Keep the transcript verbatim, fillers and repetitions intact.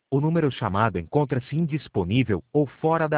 o número chamado encontra-se indisponível ou fora da